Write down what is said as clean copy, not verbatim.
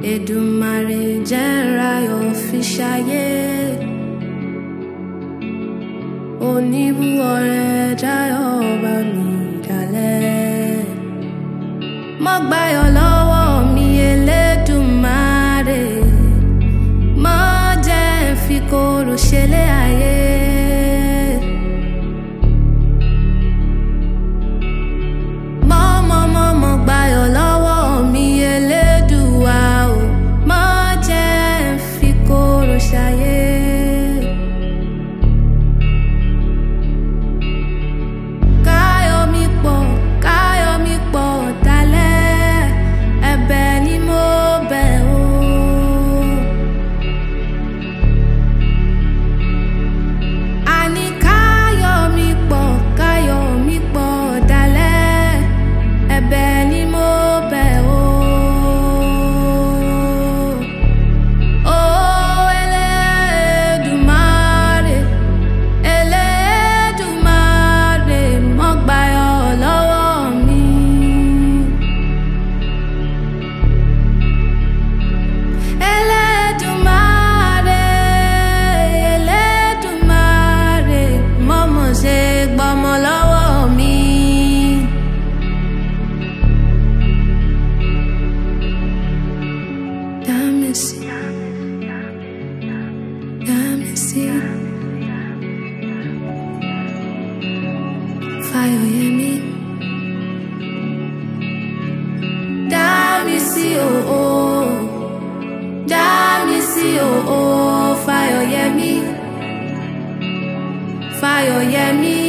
Èdùmàrè jẹ́ n ráyọ̀ fi ṣayé. Oníbùọrẹ̀ jáyọ̀ bá mi dalẹ̀. Mo gbáyọ̀ lọ́wọ́ mi Elédùmarè. Mo jẹ́ n fi korò ṣẹlẹ̀ ayé. Mo gbáyọ̀ lọ́wọ́ mi Elédùà o. Mo jẹ́ n fi korò ṣayé. Fáyọ̀yẹmí, dá mi sí o, dá mi sí o, Fáyọ̀yẹmí, Fáyọ̀yẹmí.